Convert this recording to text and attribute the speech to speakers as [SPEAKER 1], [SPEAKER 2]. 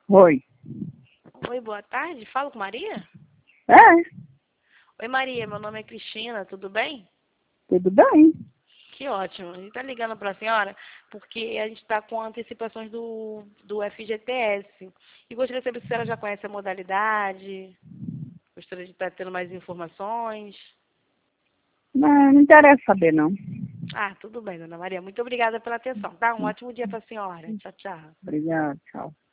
[SPEAKER 1] Oi.
[SPEAKER 2] Oi, boa tarde. Falo com Maria?
[SPEAKER 1] É,
[SPEAKER 2] Oi, Maria. Meu nome é Cristina. Tudo bem?
[SPEAKER 1] tudo bem.
[SPEAKER 2] Que ótimo. A gente está ligando para a senhora porque a gente está com antecipações do FGTS. E gostaria de saber se a senhora já conhece a modalidade. Gostaria de estar tendo mais informações.
[SPEAKER 1] Não interessa saber, não.
[SPEAKER 2] Ah, tudo bem, dona Maria. Muito obrigada pela atenção, tá? Um ótimo dia para a senhora. Tchau, tchau.
[SPEAKER 1] Obrigada, tchau.